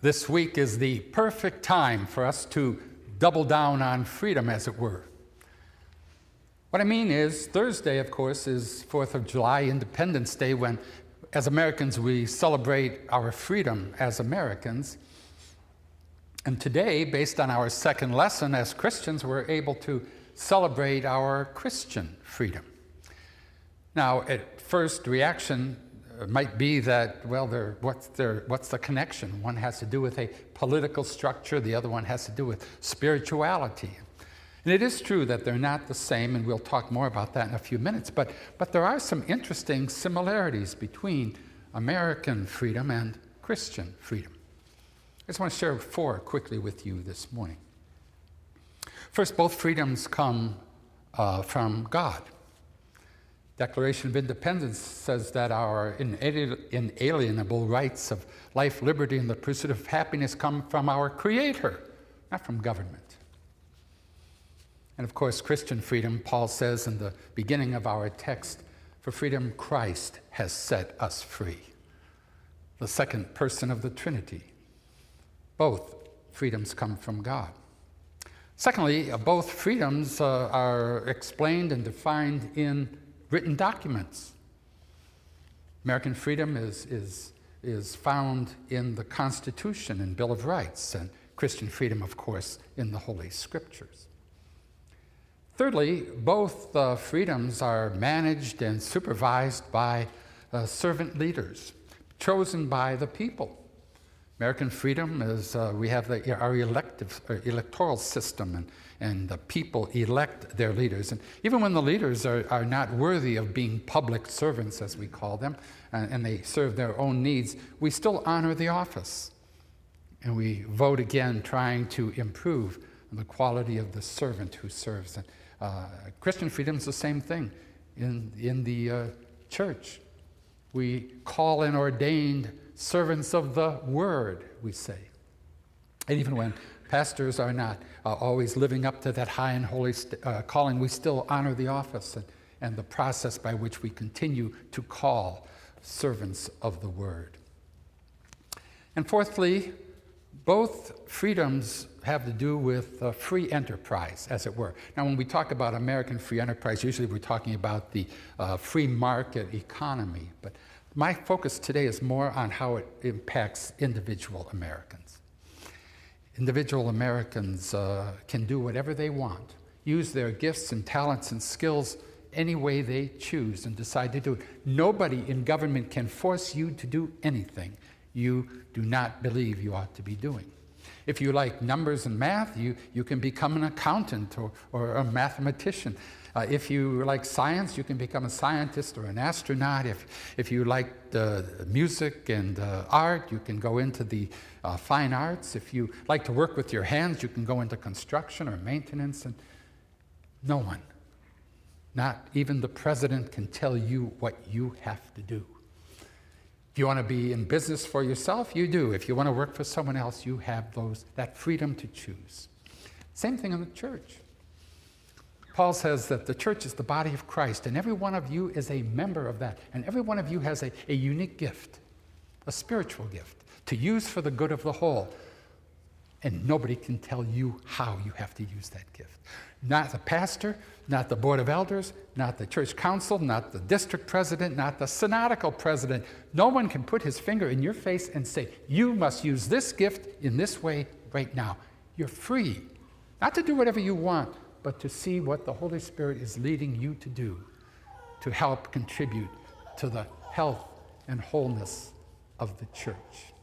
This week is the perfect time for us to double down on freedom, as it were. What I mean is, Thursday, of course, is 4th of July, Independence Day, when, as Americans, we celebrate our freedom as Americans. And today, based on our second lesson, as Christians, we're able to celebrate our Christian freedom. Now, at first reaction might be that, well, what's the connection? One has to do with a political structure, the other one has to do with spirituality. And it is true that they're not the same, and we'll talk more about that in a few minutes, but there are some interesting similarities between American freedom and Christian freedom. I just want to share 4 quickly with you this morning. First, both freedoms come from God. Declaration of Independence says that our inalienable rights of life, liberty, and the pursuit of happiness come from our Creator, not from government. And of course, Christian freedom, Paul says in the beginning of our text, for freedom Christ has set us free. The second person of the Trinity. Both freedoms come from God. Secondly, both freedoms are explained and defined in written documents. American freedom is found in the Constitution and Bill of Rights, and Christian freedom, of course, in the Holy Scriptures. Thirdly, both freedoms are managed and supervised by servant leaders, chosen by the people. American freedom is, we have our electoral system, and the people elect their leaders. And even when the leaders are not worthy of being public servants, as we call them, and they serve their own needs, we still honor the office. And we vote again, trying to improve the quality of the servant who serves. And Christian freedom is the same thing in the church. We call in ordained servants of the word, we say. And even when pastors are not always living up to that high and holy calling, we still honor the office and the process by which we continue to call servants of the word. And fourthly, both freedoms have to do with free enterprise, as it were. Now, when we talk about American free enterprise, usually we're talking about the free market economy, but my focus today is more on how it impacts individual Americans. Individual Americans can do whatever they want, use their gifts and talents and skills any way they choose and decide to do it. Nobody in government can force you to do anything you do not believe you ought to be doing. If you like numbers and math, you can become an accountant or a mathematician. If you like science, you can become a scientist or an astronaut. If you like music and art, you can go into the fine arts. If you like to work with your hands, you can go into construction or maintenance. And no one, not even the president, can tell you what you have to do. If you want to be in business for yourself, you do. If you want to work for someone else, you have that freedom to choose. Same thing in the church. Paul says that the church is the body of Christ, and every one of you is a member of that. And every one of you has a unique gift, a spiritual gift, to use for the good of the whole. And nobody can tell you how you have to use that gift. Not the pastor, not the board of elders, not the church council, not the district president, not the synodical president. No one can put his finger in your face and say, you must use this gift in this way right now. You're free, not to do whatever you want, but to see what the Holy Spirit is leading you to do to help contribute to the health and wholeness of the church.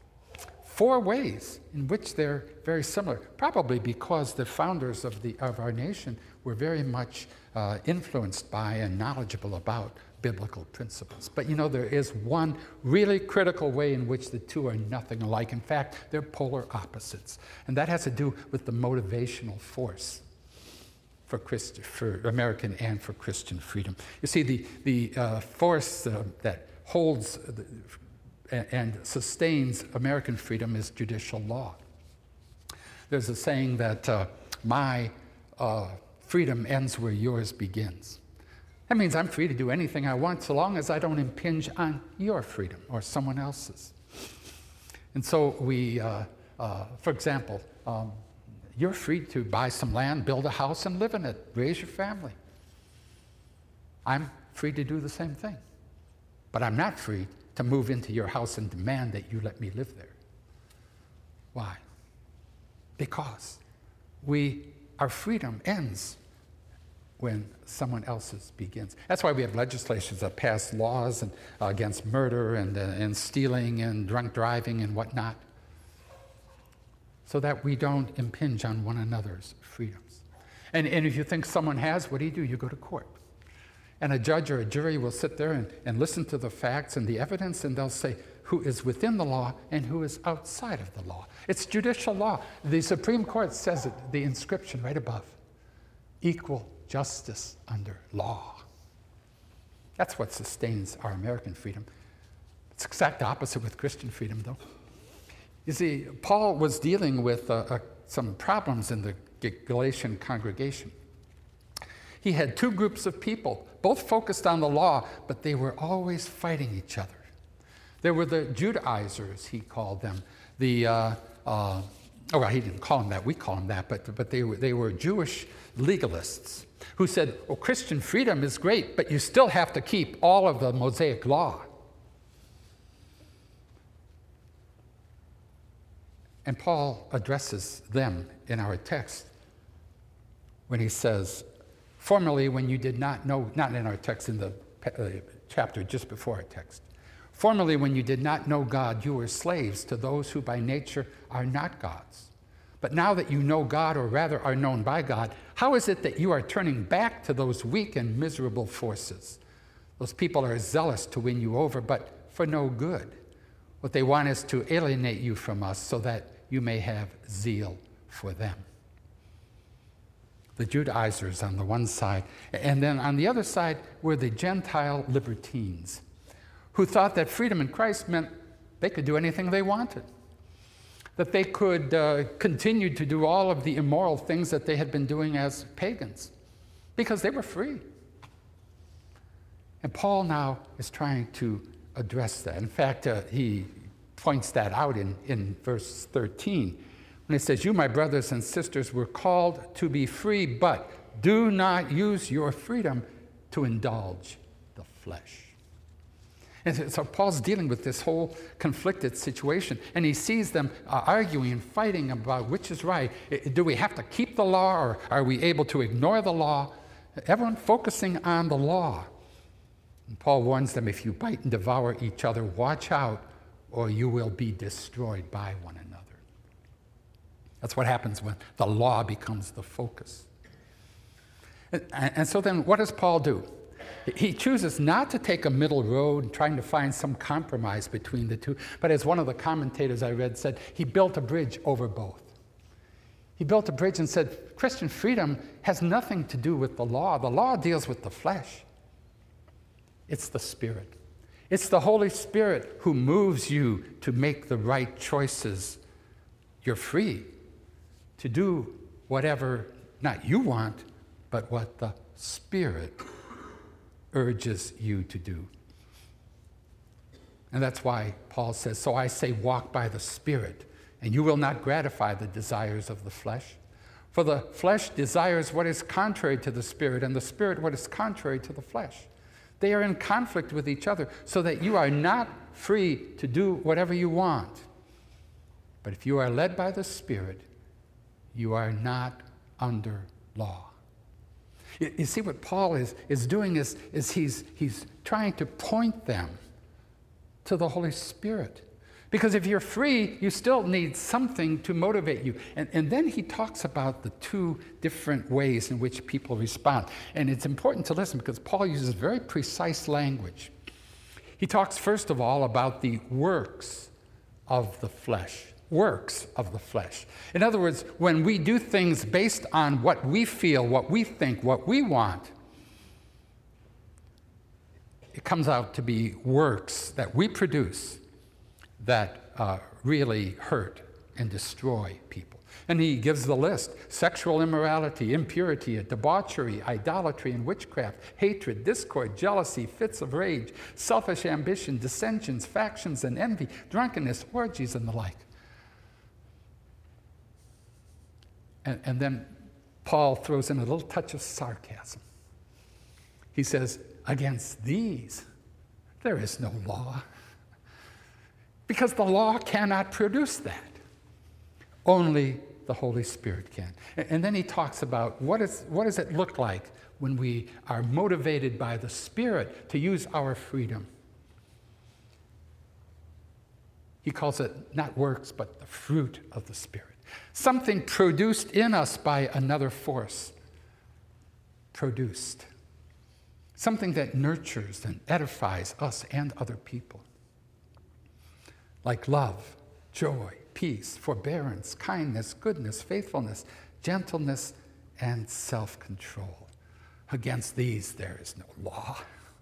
4 ways in which they're very similar, probably because the founders of our nation were very much influenced by and knowledgeable about biblical principles. But there is one really critical way in which the two are nothing alike. In fact, they're polar opposites. And that has to do with the motivational force for American and for Christian freedom. You see, the force that holds and sustains American freedom is judicial law. There's a saying that my freedom ends where yours begins. That means I'm free to do anything I want so long as I don't impinge on your freedom or someone else's. And so we For example, you're free to buy some land, build a house, and live in it, raise your family. I'm free to do the same thing. But I'm not free to move into your house and demand that you let me live there. Why? Because our freedom ends when someone else's begins. That's why we have legislations that pass laws against murder and stealing and drunk driving and whatnot, so that we don't impinge on one another's freedoms. And if you think someone has, what do? You go to court. And a judge or a jury will sit there and listen to the facts and the evidence, and they'll say who is within the law and who is outside of the law. It's judicial law. The Supreme Court says it, the inscription right above: equal justice under law. That's what sustains our American freedom. It's the exact opposite with Christian freedom, though. You see, Paul was dealing with some problems in the Galatian congregation. He had two groups of people, both focused on the law, but they were always fighting each other. There were the Judaizers, he called them. He didn't call them that, we call them that, but they were Jewish legalists who said, well, Christian freedom is great, but you still have to keep all of the Mosaic law. And Paul addresses them in our text when he says, formerly when you did not know, not in our text, in the chapter just before our text, formerly when you did not know God, you were slaves to those who by nature are not gods. But now that you know God, or rather are known by God, how is it that you are turning back to those weak and miserable forces? Those people are zealous to win you over, but for no good. What they want is to alienate you from us so that you may have zeal for them. The Judaizers on the one side, and then on the other side were the Gentile libertines, who thought that freedom in Christ meant they could do anything they wanted, that they could continue to do all of the immoral things that they had been doing as pagans, because they were free. And Paul now is trying to address that. In fact, he points that out in verse 13, when it says, you, my brothers and sisters, were called to be free, but do not use your freedom to indulge the flesh. And so Paul's dealing with this whole conflicted situation, and he sees them arguing and fighting about which is right. Do we have to keep the law, or are we able to ignore the law? Everyone focusing on the law. And Paul warns them, if you bite and devour each other, watch out, or you will be destroyed by one another. That's what happens when the law becomes the focus. And so then what does Paul do? He chooses not to take a middle road, trying to find some compromise between the two, but as one of the commentators I read said, he built a bridge over both. He built a bridge and said, Christian freedom has nothing to do with the law. The law deals with the flesh. It's the Spirit. It's the Holy Spirit who moves you to make the right choices. You're free to do whatever, not you want, but what the Spirit urges you to do. And that's why Paul says, so I say walk by the Spirit, and you will not gratify the desires of the flesh. For the flesh desires what is contrary to the Spirit, and the Spirit what is contrary to the flesh. They are in conflict with each other, so that you are not free to do whatever you want. But if you are led by the Spirit, you are not under law. You see, what Paul is doing is he's trying to point them to the Holy Spirit. Because if you're free, you still need something to motivate you. And then he talks about the two different ways in which people respond. And it's important to listen because Paul uses very precise language. He talks, first of all, about the works of the flesh. Works of the flesh. In other words, when we do things based on what we feel, what we think, what we want, it comes out to be works that we produce that really hurt and destroy people. And he gives the list: sexual immorality, impurity, debauchery, idolatry and witchcraft, hatred, discord, jealousy, fits of rage, selfish ambition, dissensions, factions and envy, drunkenness, orgies, and the like. And then Paul throws in a little touch of sarcasm. He says, against these, there is no law. Because the law cannot produce that. Only the Holy Spirit can. And then he talks about what does it look like when we are motivated by the Spirit to use our freedom. He calls it not works, but the fruit of the Spirit. Something produced in us by another force. Produced. Something that nurtures and edifies us and other people. Like love, joy, peace, forbearance, kindness, goodness, faithfulness, gentleness, and self-control. Against these there is no law.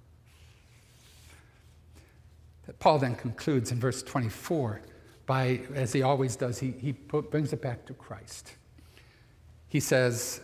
Paul then concludes in verse 24 by, as he always does, he brings it back to Christ. He says,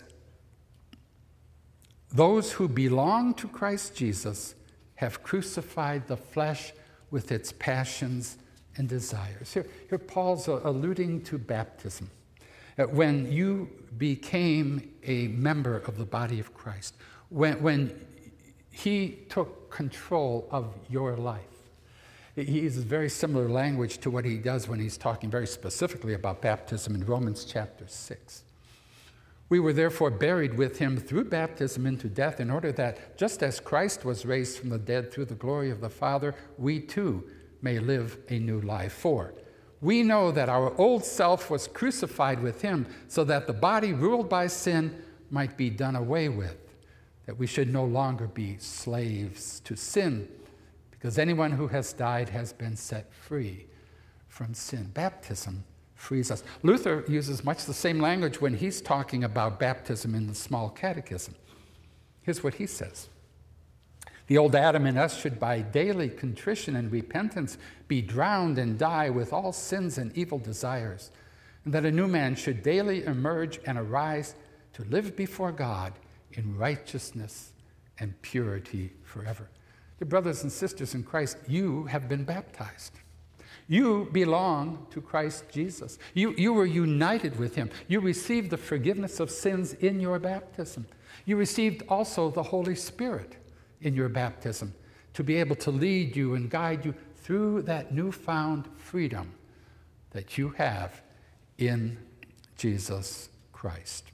those who belong to Christ Jesus have crucified the flesh with its passions and desires. Here Paul's alluding to baptism. When you became a member of the body of Christ, when he took control of your life, he uses very similar language to what he does when he's talking very specifically about baptism in Romans chapter 6. We were therefore buried with him through baptism into death, in order that, just as Christ was raised from the dead through the glory of the Father, we too may live a new life. For we know that our old self was crucified with him, so that the body ruled by sin might be done away with, that we should no longer be slaves to sin, because anyone who has died has been set free from sin. Baptism frees us. Luther uses much the same language when he's talking about baptism in the Small Catechism. Here's what he says. The old Adam in us should by daily contrition and repentance be drowned and die with all sins and evil desires, and that a new man should daily emerge and arise to live before God in righteousness and purity forever. Dear brothers and sisters in Christ, you have been baptized. You belong to Christ Jesus. You were united with him. You received the forgiveness of sins in your baptism. You received also the Holy Spirit in your baptism to be able to lead you and guide you through that newfound freedom that you have in Jesus Christ.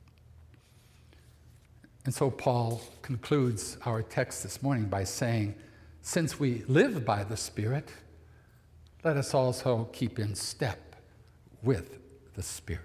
And so Paul concludes our text this morning by saying, since we live by the Spirit, let us also keep in step with the Spirit.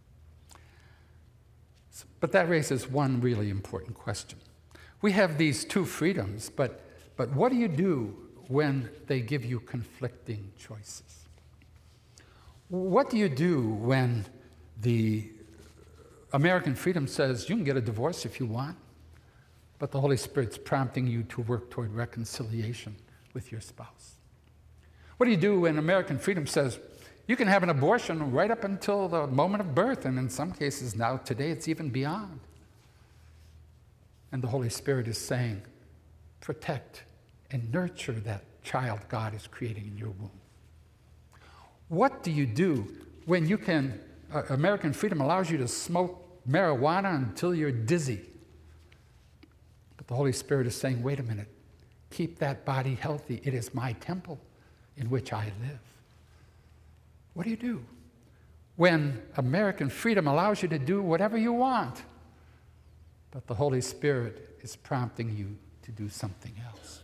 But that raises one really important question. We have these two freedoms, but what do you do when they give you conflicting choices? What do you do when the American freedom says you can get a divorce if you want, but the Holy Spirit's prompting you to work toward reconciliation with your spouse? What do you do when American freedom says you can have an abortion right up until the moment of birth, and in some cases now, today, it's even beyond? And the Holy Spirit is saying, protect and nurture that child God is creating in your womb. What do you do when you can, American freedom allows you to smoke marijuana until you're dizzy? But the Holy Spirit is saying, wait a minute, keep that body healthy. It is my temple in which I live. What do you do when American freedom allows you to do whatever you want, but the Holy Spirit is prompting you to do something else?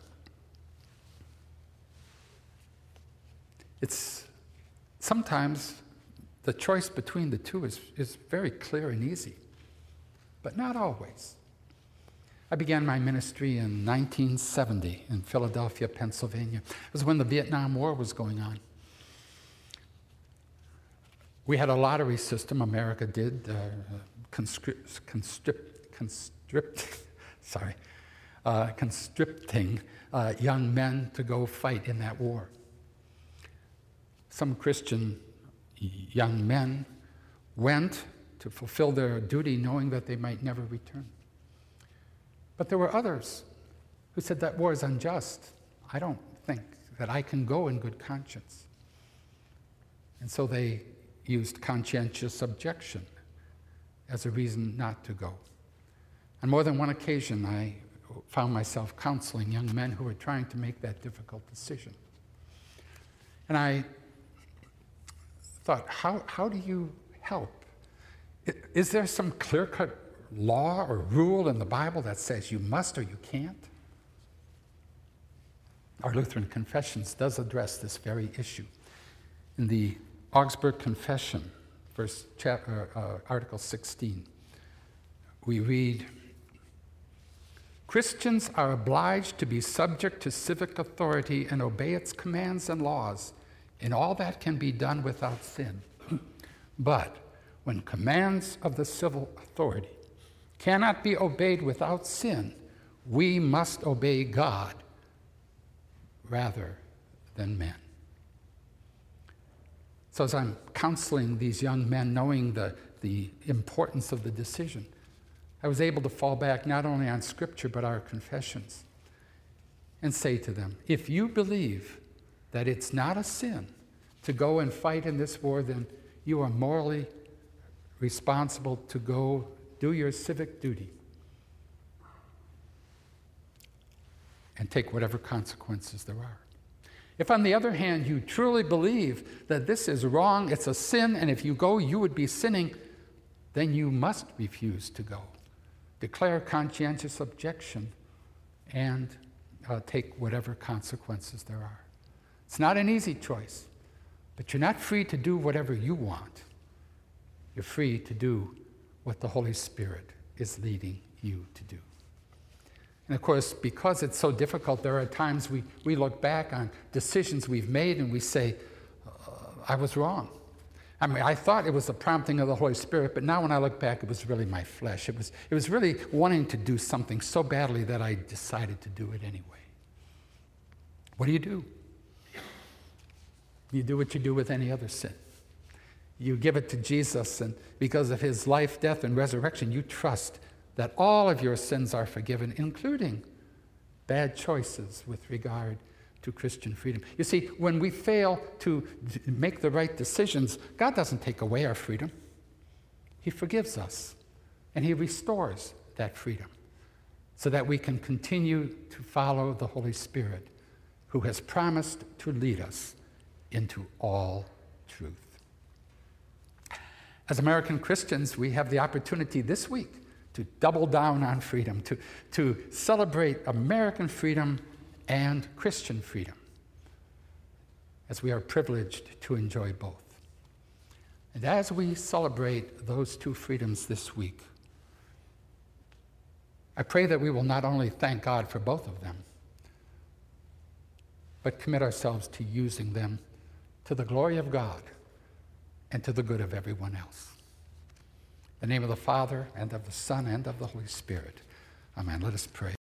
It's sometimes the choice between the two is very clear and easy, but not always. I began my ministry in 1970 in Philadelphia, Pennsylvania. It was when the Vietnam War was going on. We had a lottery system, America did, conscripting young men to go fight in that war. Some Christian young men went to fulfill their duty knowing that they might never return. But there were others who said that war is unjust. I don't think that I can go in good conscience. And so they used conscientious objection as a reason not to go. On more than one occasion, I found myself counseling young men who were trying to make that difficult decision. And I thought, how do you help? Is there some clear-cut law or rule in the Bible that says you must or you can't? Our Lutheran Confessions does address this very issue. In the Augsburg Confession, Article 16, we read, Christians are obliged to be subject to civic authority and obey its commands and laws in all that can be done without sin. But when commands of the civil authority cannot be obeyed without sin, we must obey God rather than men. So as I'm counseling these young men, knowing the importance of the decision, I was able to fall back not only on Scripture but our confessions and say to them, if you believe that it's not a sin to go and fight in this war, then you are morally responsible to go do your civic duty and take whatever consequences there are. If, on the other hand, you truly believe that this is wrong, it's a sin, and if you go, you would be sinning, then you must refuse to go. Declare conscientious objection and take whatever consequences there are. It's not an easy choice, but you're not free to do whatever you want. You're free to do what the Holy Spirit is leading you to do. And of course, because it's so difficult, there are times we look back on decisions we've made and we say, I was wrong. I mean, I thought it was the prompting of the Holy Spirit, but now when I look back, it was really my flesh. It was really wanting to do something so badly that I decided to do it anyway. What do? You do what you do with any other sin. You give it to Jesus, and because of his life, death, and resurrection, you trust that all of your sins are forgiven, including bad choices with regard to Christian freedom. You see, when we fail to make the right decisions, God doesn't take away our freedom. He forgives us, and he restores that freedom so that we can continue to follow the Holy Spirit, who has promised to lead us into all truth. As American Christians, we have the opportunity this week to double down on freedom, to celebrate American freedom and Christian freedom, as we are privileged to enjoy both. And as we celebrate those two freedoms this week, I pray that we will not only thank God for both of them, but commit ourselves to using them to the glory of God and to the good of everyone else. In the name of the Father, and of the Son, and of the Holy Spirit. Amen. Let us pray.